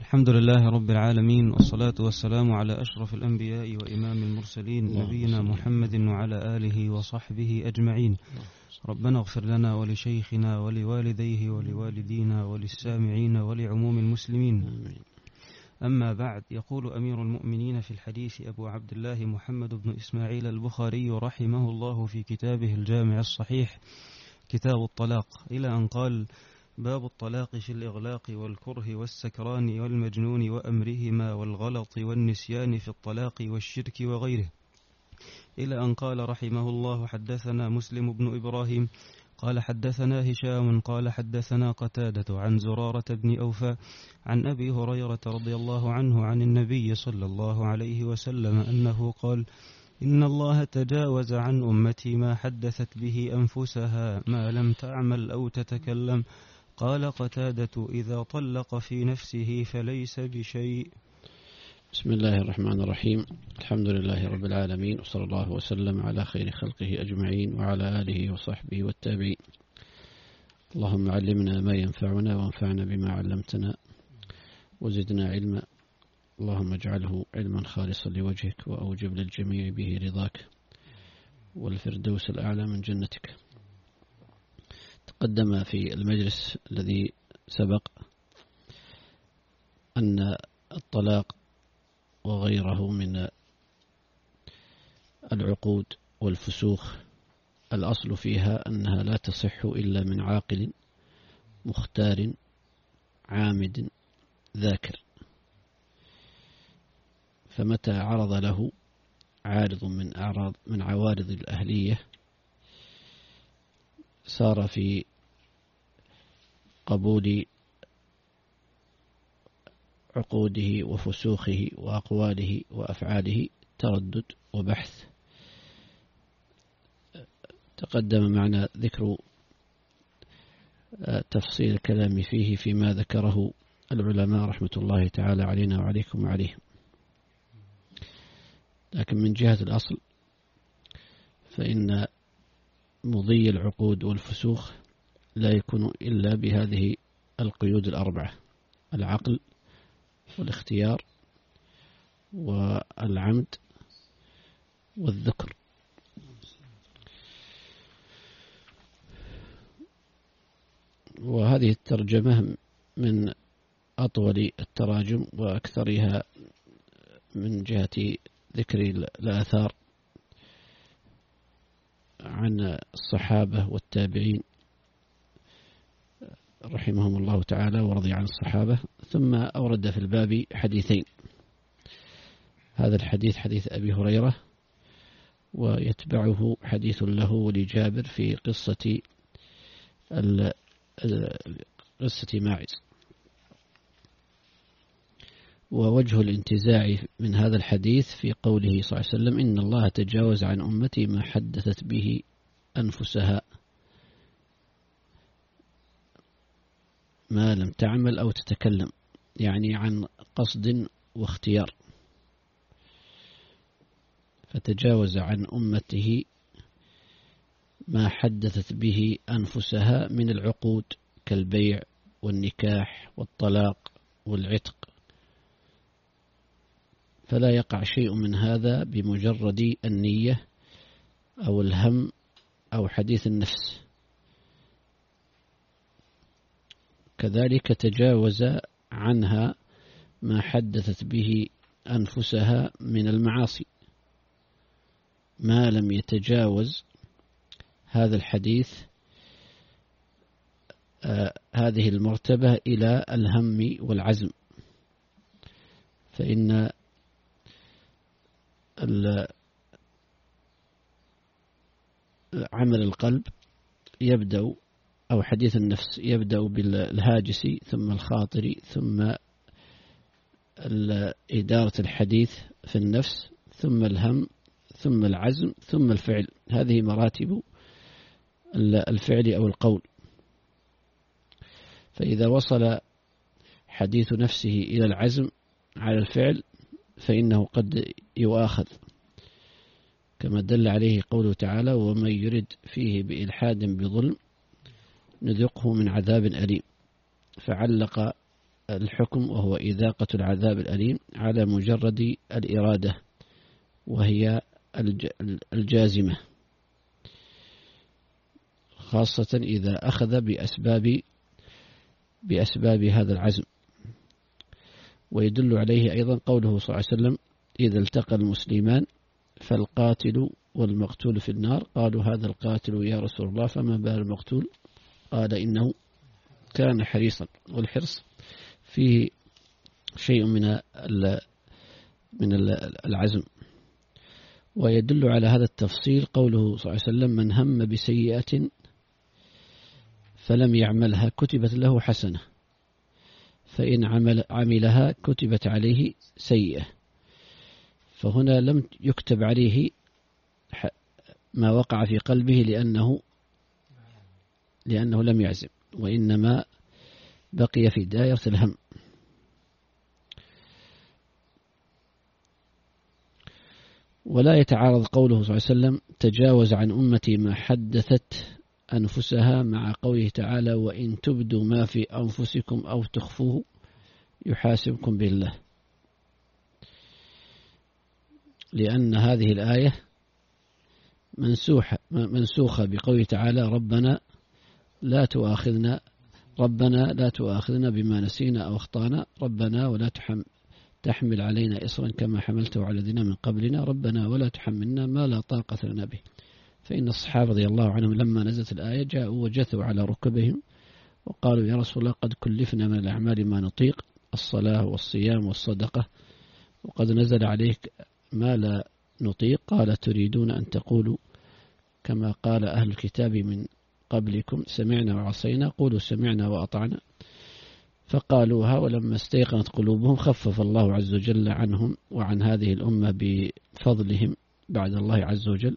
الحمد لله رب العالمين، والصلاة والسلام على أشرف الأنبياء وإمام المرسلين نبينا محمد وعلى آله وصحبه أجمعين. ربنا اغفر لنا ولشيخنا ولوالديه ولوالدينا وللسامعين ولعموم المسلمين. أما بعد، يقول أمير المؤمنين في الحديث أبو عبد الله محمد بن إسماعيل البخاري رحمه الله في كتابه الجامع الصحيح كتاب الطلاق، إلى أن قال: باب الطلاق في الإغلاق والكره والسكران والمجنون وأمرهما والغلط والنسيان في الطلاق والشرك وغيره، إلى أن قال رحمه الله: حدثنا مسلم بن إبراهيم قال حدثنا هشام قال حدثنا قتادة عن زرارة بن أوفى عن أبي هريرة رضي الله عنه عن النبي صلى الله عليه وسلم أنه قال: إن الله تجاوز عن أمتي ما حدثت به أنفسها ما لم تعمل أو تتكلم. قال قتادة: إذا طلق في نفسه فليس بشيء. بسم الله الرحمن الرحيم. الحمد لله رب العالمين، وصلى الله وسلم على خير خلقه أجمعين وعلى آله وصحبه والتابعين. اللهم علمنا ما ينفعنا وانفعنا بما علمتنا وزدنا علما. اللهم اجعله علما خالصا لوجهك وأوجب للجميع به رضاك والفردوس الأعلى من جنتك. تقدم في المجلس الذي سبق أن الطلاق وغيره من العقود والفسوخ الأصل فيها أنها لا تصح إلا من عاقل مختار عامد ذاكر، فمتى عرض له عارض من عوارض الأهلية صار في قبول عقوده وفسوخه وأقواله وأفعاله تردد وبحث. تقدم معنا ذكر تفصيل الكلام فيه فيما ذكره العلماء رحمة الله تعالى علينا وعليكم وعليهم، لكن من جهة الأصل فإن مضي العقود والفسوخ لا يكون إلا بهذه القيود الأربعة: العقل والاختيار والعمد والذكر. وهذه الترجمة من أطول التراجم وأكثرها من جهة ذكر الآثار عن الصحابة والتابعين رحمهم الله تعالى ورضي عن الصحابة. ثم أورد في الباب حديثين: هذا الحديث حديث أبي هريرة، ويتبعه حديث له ولجابر في قصة ماعز. ووجه الانتزاع من هذا الحديث في قوله صلى الله عليه وسلم: إن الله تجاوز عن أمتي ما حدثت به أنفسها ما لم تعمل أو تتكلم، يعني عن قصد واختيار. فتجاوز عن أمته ما حدثت به أنفسها من العقود كالبيع والنكاح والطلاق والعتق، فلا يقع شيء من هذا بمجرد النية أو الهم أو حديث النفس. كذلك تجاوز عنها ما حدثت به أنفسها من المعاصي، ما لم يتجاوز هذا الحديث هذه المرتبة إلى الهم والعزم. فإن عمل القلب يبدأ، أو حديث النفس يبدأ بالهاجس ثم الخاطر ثم إدارة الحديث في النفس ثم الهم ثم العزم ثم الفعل. هذه مراتب الفعل أو القول. فإذا وصل حديث نفسه إلى العزم على الفعل فإنه قد يؤاخذ، كما دل عليه قوله تعالى: ومن يرد فيه بإلحاد بظلم نذقه من عذاب أليم. فعلق الحكم، وهو إذاقة العذاب الأليم على مجرد الإرادة، وهي الجازمة، خاصة إذا أخذ بأسباب هذا العزم. ويدل عليه أيضا قوله صلى الله عليه وسلم: إذا التقى المسلمان فالقاتل والمقتول في النار. قالوا: هذا القاتل يا رسول الله، فما بال المقتول؟ قال: إنه كان حريصا. والحرص فيه شيء من العزم. ويدل على هذا التفصيل قوله صلى الله عليه وسلم: من هم بسيئة فلم يعملها كتبت له حسنة، فإن عملها كتبت عليه سيئة. فهنا لم يكتب عليه ما وقع في قلبه لأنه لم يعزم، وإنما بقي في دائرة الهم. ولا يتعارض قوله صلى الله عليه وسلم: تجاوز عن أمتي ما حدثت أنفسها، مع قوله تعالى: وإن تبدوا ما في أنفسكم أو تخفوه يحاسبكم بالله، لأن هذه الآية منسوخة بقوله تعالى: ربنا لا تؤاخذنا بما نسينا أو أخطأنا، ربنا ولا تحمل علينا إصرا كما حملته على الذين من قبلنا، ربنا ولا تحملنا ما لا طاقة لنا به. فإن الصحابة رضي الله عنهم لما نزلت الآية جاءوا وجثوا على ركبهم وقالوا: يا رسول الله، قد كلفنا من الأعمال ما نطيق، الصلاة والصيام والصدقة، وقد نزل عليك ما لا نطيق. قال: تريدون أن تقولوا كما قال أهل الكتاب من قبلكم: سمعنا وعصينا، قولوا سمعنا وأطعنا. فقالوها، ولما استيقنت قلوبهم خفف الله عز وجل عنهم وعن هذه الأمة بفضلهم بعد الله عز وجل،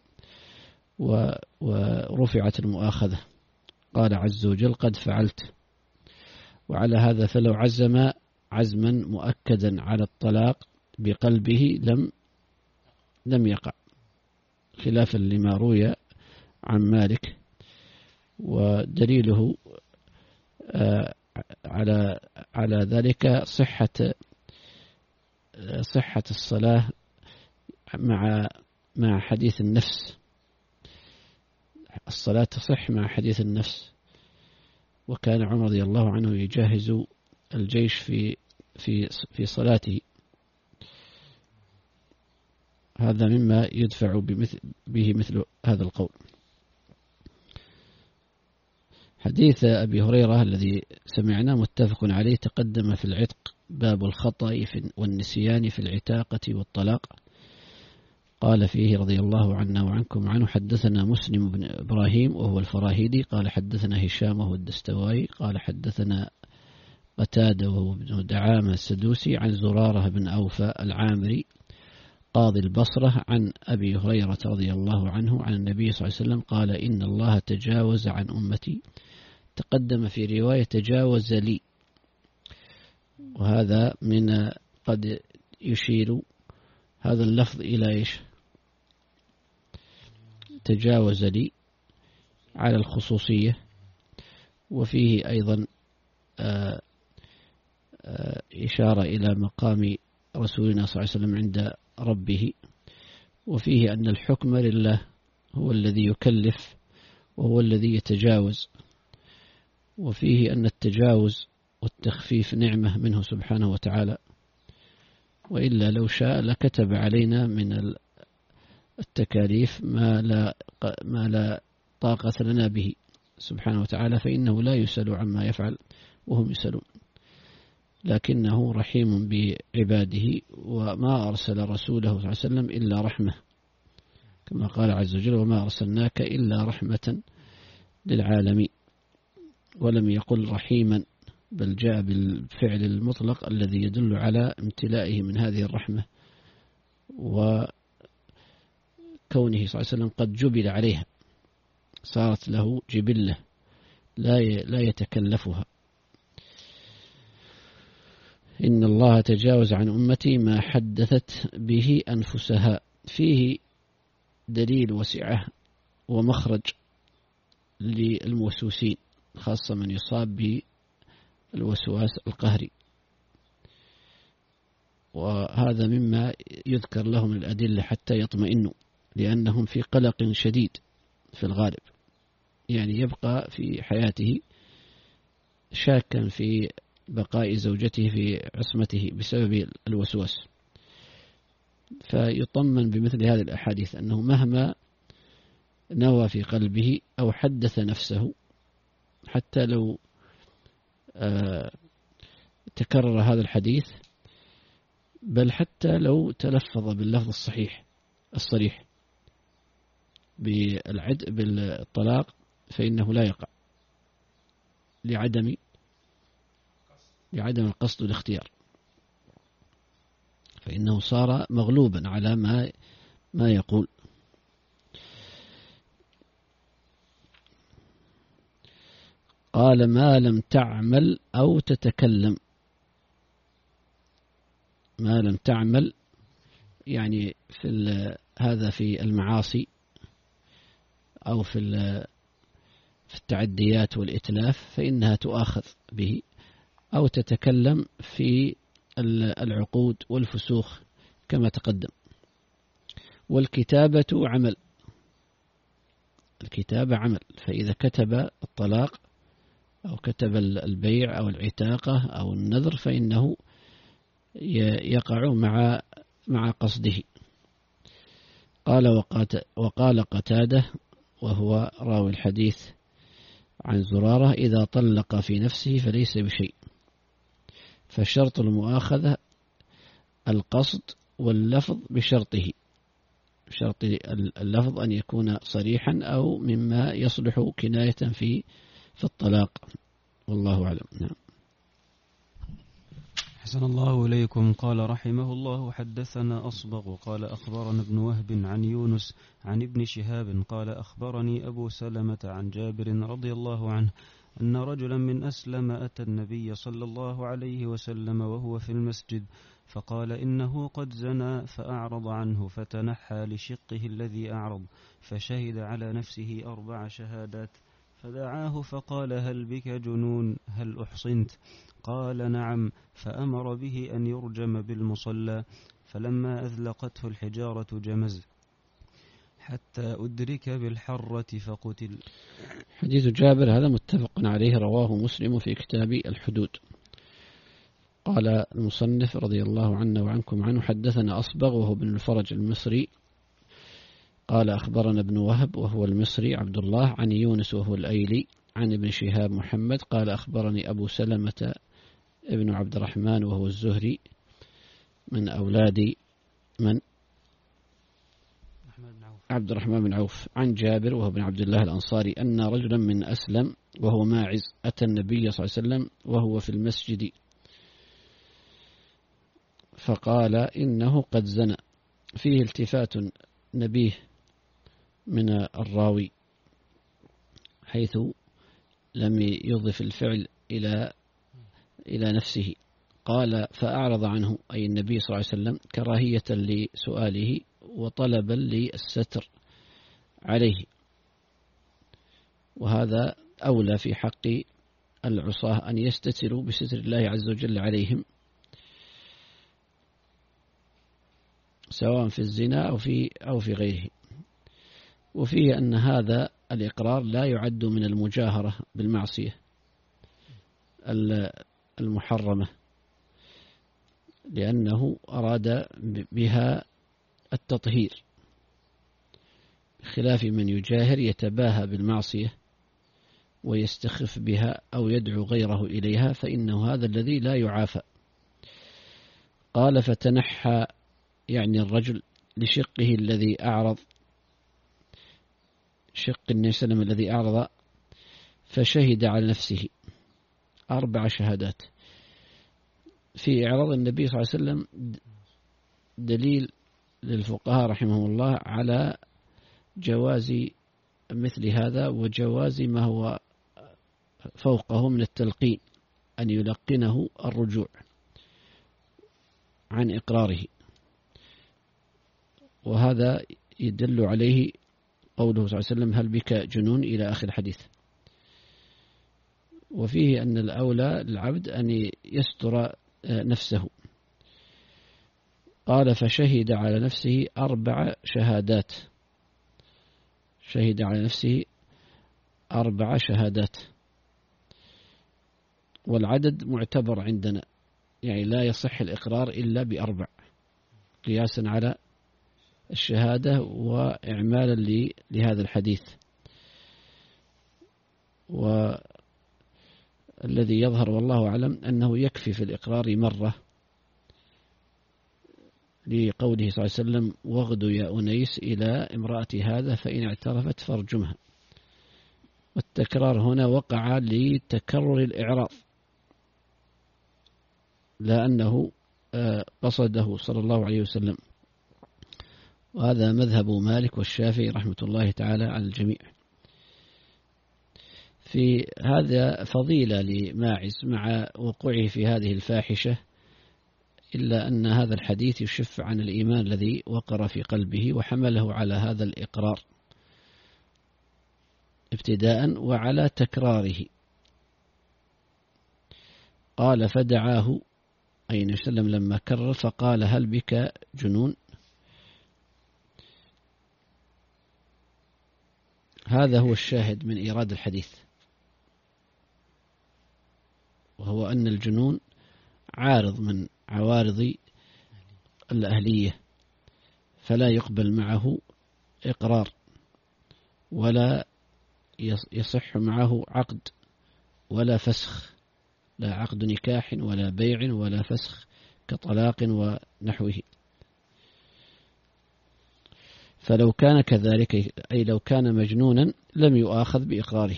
ورفعت المؤاخذة. قال عز وجل: قد فعلت. وعلى هذا فلو عزم عزما مؤكدا على الطلاق بقلبه لم يقع، خلافا لما روي عن مالك. ودليله على ذلك صحة الصلاة مع حديث النفس. الصلاة تصح مع حديث النفس. وكان عمر رضي الله عنه يجهز الجيش في صلاته. هذا مما يدفع به مثل هذا القول. حديث أبي هريرة الذي سمعنا متفق عليه، تقدم في العتق باب الخطأ والنسيان في العتاقة والطلاق. قال فيه رضي الله عنا وعنكم عنه: حدثنا مسلم بن إبراهيم وهو الفراهيدي قال حدثنا هشام وهو الدستوائي قال حدثنا قتادة وهو ابن دعامة السدوسي عن زرارة بن أوفى العامري قاضي البصرة عن أبي هريرة رضي الله عنه عن النبي صلى الله عليه وسلم قال: إن الله تجاوز عن أمتي. تقدم في رواية تجاوز لي، وهذا من قد يشير هذا اللفظ إلى إيش؟ تجاوز لي على الخصوصية، وفيه أيضا إشارة إلى مقام رسولنا صلى الله عليه وسلم عند ربه، وفيه أن الحكم لله، هو الذي يكلف وهو الذي يتجاوز، وفيه أن التجاوز والتخفيف نعمة منه سبحانه وتعالى، وإلا لو شاء لكتب علينا من التكاليف ما لا طاقة لنا به سبحانه وتعالى، فإنه لا يسأل عما يفعل وهم يسألون، لكنه رحيم بعباده، وما أرسل رسوله صلى الله عليه وسلم إلا رحمة، كما قال عز وجل: وما أرسلناك إلا رحمة للعالمين. ولم يقل رحيما، بل جاء بالفعل المطلق الذي يدل على امتلائه من هذه الرحمة، وكونه صلى الله عليه وسلم قد جبل عليها، صارت له جبلة لا يتكلفها. إن الله تجاوز عن أمتي ما حدثت به أنفسها. فيه دليل وسعة ومخرج للموسوسين، خاصة من يصاب بالوسواس القهري، وهذا مما يذكر لهم الأدلة حتى يطمئنوا، لأنهم في قلق شديد في الغالب، يعني يبقى في حياته شاكا في بقاء زوجته في عصمته بسبب الوسواس. فيطمن بمثل هذه الأحاديث أنه مهما نوى في قلبه أو حدث نفسه، حتى لو تكرر هذا الحديث، بل حتى لو تلفظ باللفظ الصريح بالطلاق، فإنه لا يقع لعدم القصد والاختيار، فإنه صار مغلوبا على ما يقول. قال ما لم تعمل أو تتكلم. ما لم تعمل يعني هذا في المعاصي أو في التعديات والإتلاف فإنها تؤاخذ به، أو تتكلم في العقود والفسوخ كما تقدم. والكتابة عمل، الكتابة عمل، فإذا كتب الطلاق أو كتب البيع أو العتاقة أو النذر فإنه يقع مع قصده. وقال قتادة وهو راوي الحديث عن زرارة: إذا طلق في نفسه فليس بشيء. فشرط المؤاخذة القصد واللفظ بشرطه، شرط اللفظ أن يكون صريحا أو مما يصلح كناية في الطلاق، والله أعلم. نعم. حسن الله إليكم. قال رحمه الله: حدثنا أصبغ وقال أخبرنا ابن وهب عن يونس عن ابن شهاب قال أخبرني أبو سلمة عن جابر رضي الله عنه أن رجلا من أسلم أتى النبي صلى الله عليه وسلم وهو في المسجد فقال إنه قد زنى، فأعرض عنه فتنحى لشقه الذي أعرض، فشهد على نفسه 4 شهادات، فدعاه فقال: هل بك جنون؟ هل أحصنت؟ قال: نعم. فأمر به أن يرجم بالمصلى، فلما أذلقته الحجارة جمز حتى أدرك بالحرة فقتل. حديث جابر هذا متفق عليه، رواه مسلم في كتاب الحدود. قال المصنف رضي الله عنا وعنكم عنه: حدثنا أصبغ وهو بن الفرج المصري قال أخبرنا ابن وهب وهو المصري عبد الله عن يونس وهو الأيلي عن ابن شهاب محمد قال أخبرني أبو سلمة ابن عبد الرحمن وهو الزهري من أولاد من؟ عبد الرحمن بن عوف عن جابر وهو بن عبد الله الأنصاري أن رجلا من أسلم وهو ماعز أتى النبي صلى الله عليه وسلم وهو في المسجد فقال إنه قد زنى. فيه التفات نبيه من الراوي حيث لم يضف الفعل إلى نفسه. قال فأعرض عنه أي النبي صلى الله عليه وسلم كراهية لسؤاله وطلبا للستر عليه، وهذا أولى في حق العصاة أن يستتروا بستر الله عز وجل عليهم سواء في الزنا أو في غيره. وفيه أن هذا الإقرار لا يعد من المجاهرة بالمعصية المحرمة، لأنه أراد بها التطهير، بخلاف من يجاهر يتباهى بالمعصية ويستخف بها أو يدعو غيره إليها، فإنه هذا الذي لا يعافى. قال فتنحى يعني الرجل لشقه الذي أعرض، شق النبي صلى الله عليه وسلم الذي أعرض، فشهد على نفسه 4 شهادات. في إعراض النبي صلى الله عليه وسلم دليل للفقهاء رحمهم الله على جواز مثل هذا وجواز ما هو فوقه من التلقين، أن يلقنه الرجوع عن إقراره، وهذا يدل عليه قوله صلى الله عليه وسلم هل بك جنون إلى آخر الحديث. وفيه أن الأولى للعبد أن يستر نفسه، قال فشهد على نفسه 4 شهادات. شهد على نفسه 4 شهادات، والعدد معتبر عندنا، يعني لا يصح الإقرار إلا ب4 قياسا على الشهادة وإعمالا لهذا الحديث. والذي يظهر والله أعلم أنه يكفي في الإقرار مرة، لقوله صلى الله عليه وسلم واغدوا يا أنيس إلى امرأة هذا فإن اعترفت فارجمها. والتكرار هنا وقع لتكرر الإعراض، لا أنه قصده صلى الله عليه وسلم. وهذا مذهب مالك والشافعي رحمة الله تعالى على الجميع. في هذا فضيلة لماعز مع وقوعه في هذه الفاحشة، إلا أن هذا الحديث يشف عن الإيمان الذي وقر في قلبه وحمله على هذا الإقرار ابتداء وعلى تكراره. قال فدعاه أي وسلم لما كرر فقال هل بك جنون؟ هذا هو الشاهد من إيراد الحديث، وهو أن الجنون عارض من عوارض الأهلية، فلا يقبل معه إقرار ولا يصح معه عقد ولا فسخ، لا عقد نكاح ولا بيع ولا فسخ كطلاق ونحوه. فلو كان كذلك أي لو كان مجنونا لم يؤاخذ بإقراره.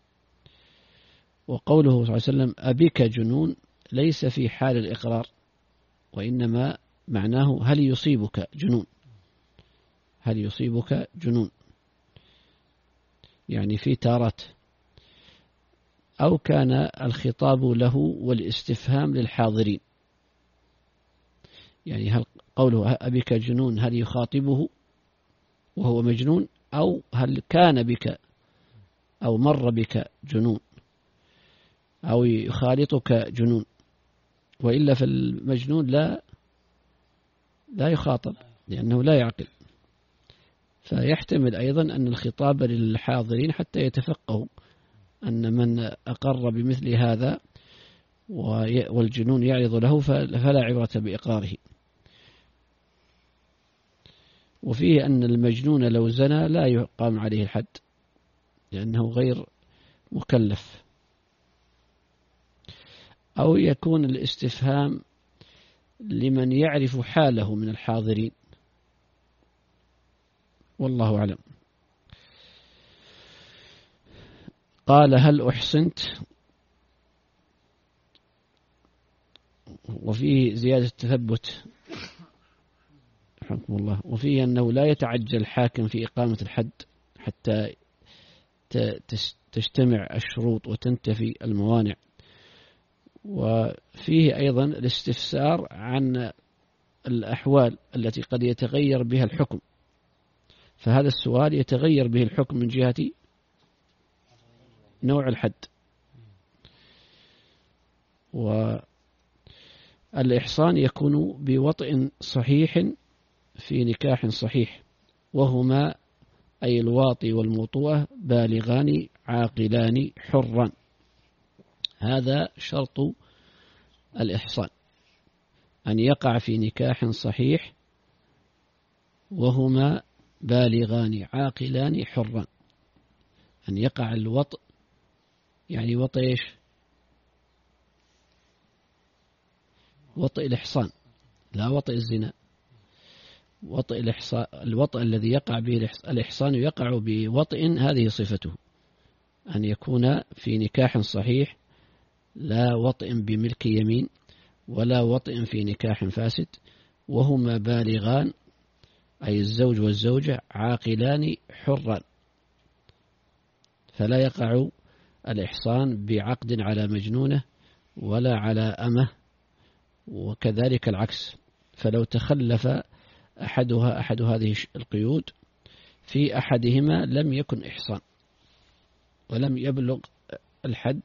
وقوله صلى الله عليه وسلم أبك جنون ليس في حال الإقرار، وإنما معناه هل يصيبك جنون، هل يصيبك جنون، يعني في تارات. أو كان الخطاب له والاستفهام للحاضرين، يعني هل قوله أبك جنون هل يخاطبه وهو مجنون، أو هل كان بك أو مر بك جنون أو يخالطك جنون. وإلا فالمجنون لا يخاطب لأنه لا يعقل. فيحتمل أيضا أن الخطاب للحاضرين حتى يتفقهوا أن من أقر بمثل هذا والجنون يعرض له فلا عبرة بإقراره. وفيه أن المجنون لو زنى لا يقام عليه الحد لأنه غير مكلف. أو يكون الاستفهام لمن يعرف حاله من الحاضرين، والله أعلم. قال هل أحسنت؟ وفيه زيادة التثبت رحمكم الله. وفيه أنه لا يتعجل الحاكم في إقامة الحد حتى تجتمع الشروط وتنتفي الموانع. وفيه أيضا الاستفسار عن الأحوال التي قد يتغير بها الحكم، فهذا السؤال يتغير به الحكم من جهة نوع الحد. والإحصان يكون بوطئ صحيح في نكاح صحيح، وهما أي الواطي والموطوءة بالغان عاقلان حران. هذا شرط الإحصان، أن يقع في نكاح صحيح وهما بالغان عاقلان حران. أن يقع الوطء، يعني وطء إيش؟ وطء الإحصان لا وطء الزنا. وطء الإحصان، الوطء الذي يقع به الإحصان يقع بوطء هذه صفته، أن يكون في نكاح صحيح لا وطء بملك يمين ولا وطء في نكاح فاسد، وهما بالغان أي الزوج والزوجة عاقلان حران، فلا يقع الإحصان بعقد على مجنونة ولا على أمه، وكذلك العكس. فلو تخلف أحد هذه القيود في أحدهما لم يكن إحصان ولم يبلغ الحد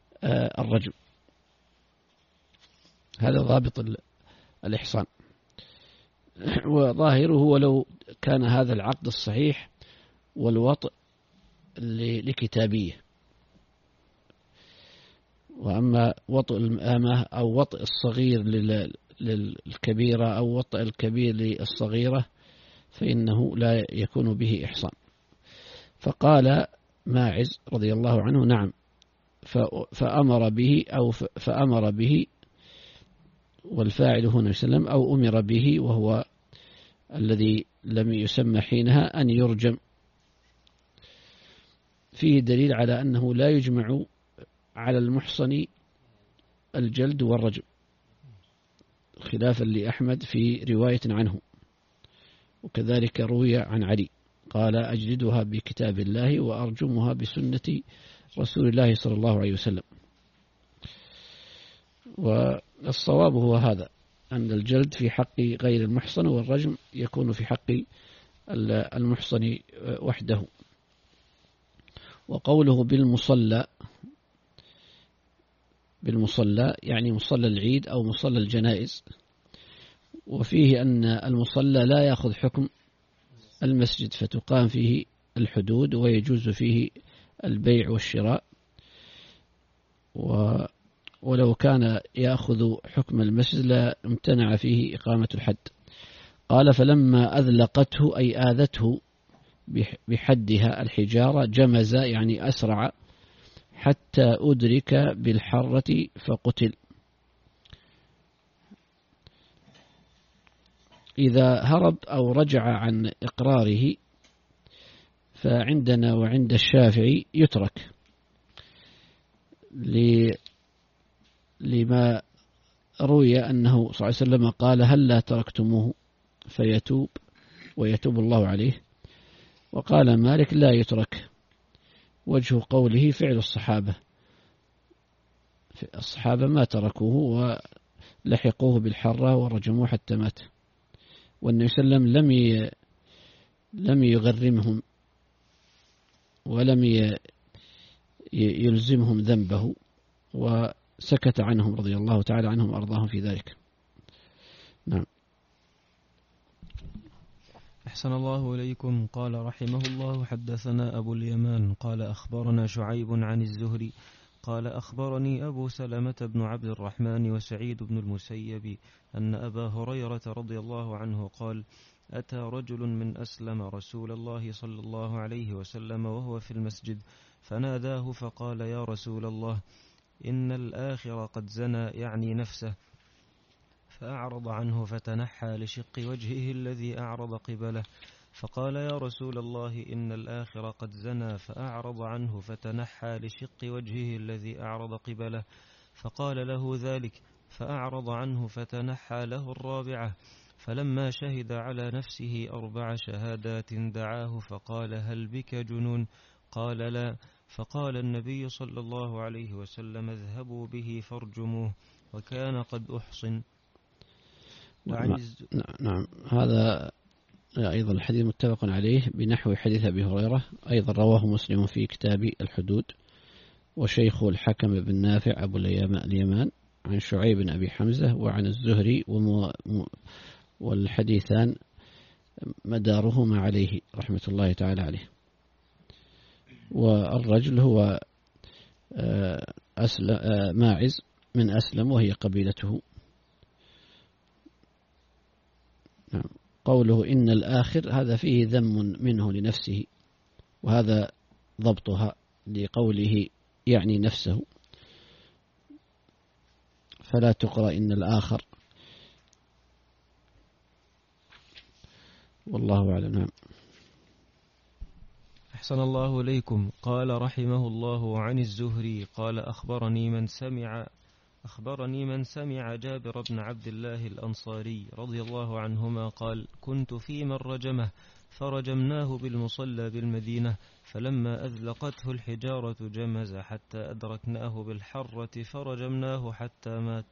الرجم. هذا ضابط الإحصان. وظاهره ولو كان هذا العقد الصحيح والوطء لكتابية. وأما وطء الأمة أو وطء الصغير للكبيرة أو وطء الكبير للصغيرة فإنه لا يكون به إحصان. فقال ماعز رضي الله عنه نعم، فأمر به والفاعل هنا وسلم أو أمر به، وهو الذي لم يسمى حينها أن يرجم. فيه دليل على أنه لا يجمع على المحصن الجلد والرجم، خلافا لأحمد في رواية عنه، وكذلك روي عن علي قال أجلدها بكتاب الله وأرجمها بسنة رسول الله صلى الله عليه وسلم. والصواب هو هذا، أن الجلد في حق غير المحصن والرجم يكون في حق المحصن وحده. وقوله بالمصلى يعني مصلى العيد أو مصلى الجنائز، وفيه أن المصلى لا يأخذ حكم المسجد، فتقام فيه الحدود ويجوز فيه البيع والشراء، ولو كان يأخذ حكم المسجد لا امتنع فيه إقامة الحد. قال فلما أذلقته أي آذته بحدها الحجارة جمز يعني أسرع حتى أدرك بالحرة فقتل. إذا هرب أو رجع عن إقراره فعندنا وعند الشافعي يترك لما روي أنه صلى الله عليه وسلم قال هل لا تركتموه فيتوب ويتوب الله عليه. وقال مالك لا يترك، وجه قوله فعل الصحابة ما تركوه ولحقوه بالحرة ورجموه حتى مات، والنبي صلى الله عليه وسلم لم يغرمهم ولم يلزمهم ذنبه، وسكت عنهم رضي الله تعالى عنهم وأرضاهم في ذلك. نعم. أحسن الله إليكم. قال رحمه الله حدثنا أبو اليمان قال أخبرنا شعيب عن الزهري قال أخبرني أبو سلمة بن عبد الرحمن وسعيد بن المسيب أن أبا هريرة رضي الله عنه قال أتى رجل من أسلم رسول الله صلى الله عليه وسلم وهو في المسجد فناداه فقال يا رسول الله إن الآخر قد زنى يعني نفسه، فأعرض عنه فتنحى لشق وجهه الذي أعرض قبله، فقال يا رسول الله إن الآخر قد زنى، فأعرض عنه فتنحى لشق وجهه الذي أعرض قبله، فقال له ذلك فأعرض عنه فتنحى له الرابعة، فلما شهد على نفسه 4 شهادات دعاه فقال هل بك جنون؟ قال لا، فقال النبي صلى الله عليه وسلم اذهبوا به فارجموه وكان قد أحصن. نعم. هذا أيضا الحديث متفق عليه بنحو حديث أبي هريرة، أيضا رواه مسلم في كتاب الحدود، وشيخ الحكم بن نافع أبو اليمان عن شعيب بن أبي حمزة وعن الزهري، والحديثان مدارهما عليه رحمة الله تعالى عليه. والرجل هو ماعز من أسلم وهي قبيلته. نعم. قوله إن الآخر هذا فيه ذم منه لنفسه، وهذا ضبطها لقوله يعني نفسه، فلا تقرأ إن الآخر، والله أعلم. نعم. أحسن الله إليكم. قال رحمه الله عن الزهري قال أخبرني من سمع جابر بن عبد الله الأنصاري رضي الله عنهما قال كنت في من رجمه فرجمناه بالمصلى بالمدينة، فلما أذلقته الحجارة جمز حتى أدركناه بالحرة فرجمناه حتى مات.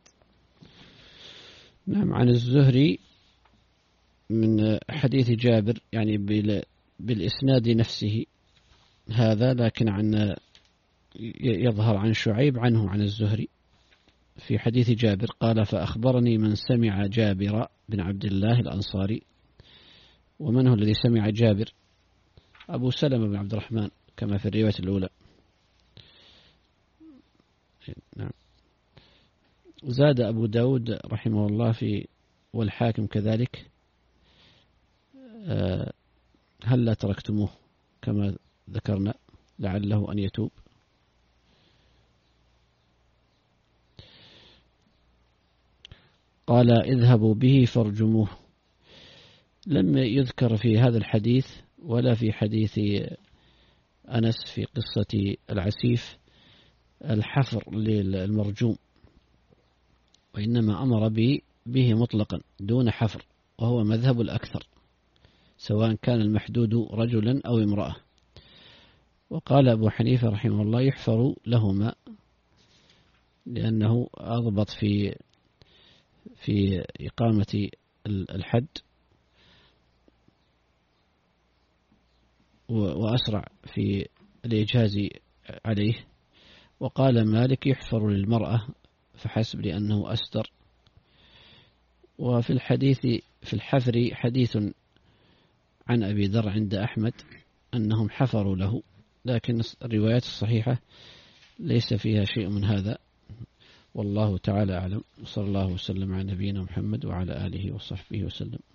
نعم. عن الزهري من حديث جابر يعني بالإسناد نفسه هذا، لكن يظهر عن شعيب عنه عن الزهري، في حديث جابر قال فأخبرني من سمع جابر بن عبد الله الأنصاري. ومن هو الذي سمع جابر؟ أبو سلمة بن عبد الرحمن كما في الرواية الأولى. نعم. زاد أبو داود رحمه الله في والحاكم كذلك هل لا تركتموه كما ذكرنا لعله أن يتوب. قال اذهبوا به فارجموه. لم يذكر في هذا الحديث ولا في حديث أنس في قصة العسيف الحفر للمرجوم، وإنما أمر به مطلقا دون حفر، وهو مذهب الأكثر سواء كان المحدود رجلا أو امرأة. وقال أبو حنيفة رحمه الله يحفر لهما لأنه أضبط في إقامة الحد وأسرع في الإجاز عليه. وقال مالك يحفر للمرأة فحسب لأنه أستر. وفي الحديث في الحفر حديث عن أبي ذر عند أحمد أنهم حفروا له، لكن الروايات الصحيحة ليس فيها شيء من هذا، والله تعالى أعلم. صلى الله وسلم على نبينا محمد وعلى آله وصحبه وسلم.